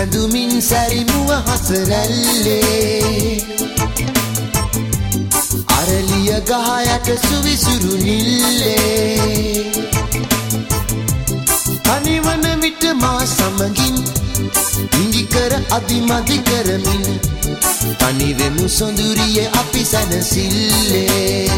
වැඳුමින් සැරිමුව හසරැල්ලේ අරලිය ගහ යට සුවිසුරු නිල්ලේ තනිවන විට මා සමගින් ඉඟිකර අදිමදි කරමින් තනිවෙමු සොඳුරියේ අපි සැනසිල්ලේ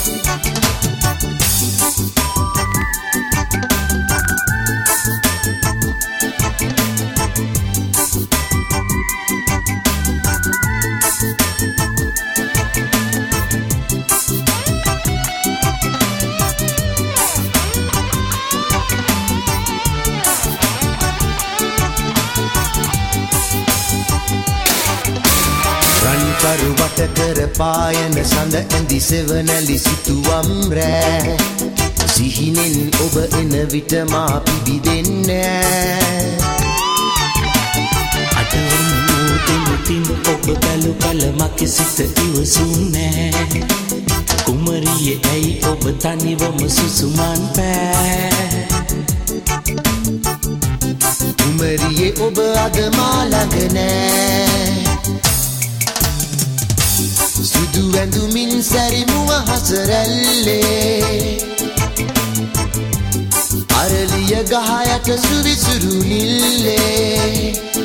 රන්කරු වට කර පායන සඳ ඇඳි සෙවනැලි සිතුවම් රෑ සිහිනෙන් ඔබ එන විට මා පිබිදෙන්නේ අටවන මුතින් ඔබ බැලු කල මගේ සිත ඉවසුන්නේ කුමරියේ ඇයි ඔබ තනිවම සුසුමන් පෑ කුමරියේ ඔබ අද මා ළඟ නෑ සුදු වැඳුමින් සැරිමුව හසරැල්ලේ අරලිය ගහ යට සුවිසුරු නිල්ලේ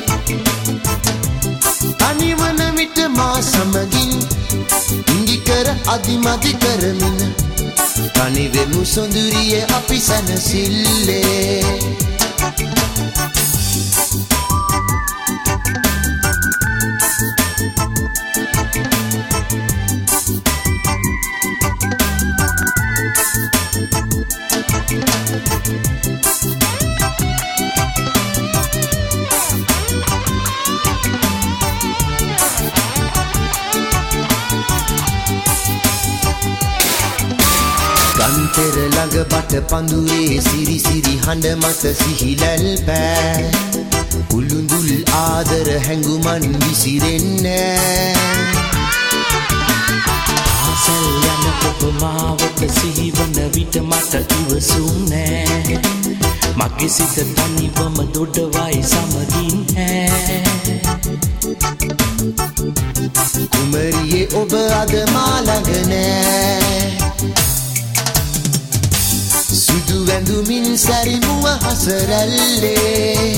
තනිවන විට මා සමගින් ඉඟිකර අදිමදි කරමින් තනිවෙමු සොඳුරියේ අපි සැනසිල්ලේ ගන්තර ළඟ බට පඳුරේ සිරි සිරි හඬ මත සිහිලැල් පෑ කුළුඳුල් ආදර හැඟුමන් විසිරෙන්නේ ආසල් යන ඔබ මාවත සිහිවන විට මට ඉවසුන්නේ මගේ සිත තනිවම දොඩවයි සමගින් කුමරියේ ඔබ අද මා ළඟ නෑ සුදු වැඳුමින් සැරිමුව හසරැල්ලේ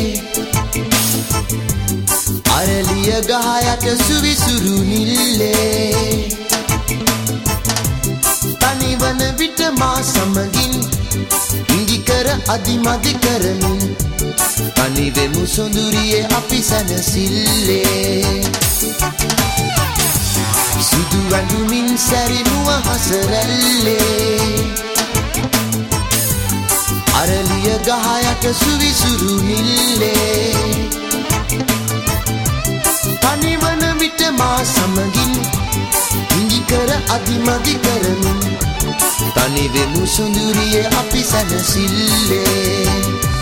අරලිය ගහ යට සුවිසුරු නිල්ලේ තනිවන විට මා සමගින් ඉඟිකර අදිමදි කරමින් තනිවෙමු සොඳුරියේ අපි සැනසිල්ලේ සුදු වැඳුමින් සැරිමුව හසරැල්ලේ අරලිය ගහ යට සුවිසුරු නිල්ලේ තනිවන විට මා සමගින් ඉඟිකර අදිමදි කරමින් තනිවෙමු සොඳුරියේ අපි සැනසිල්ලේ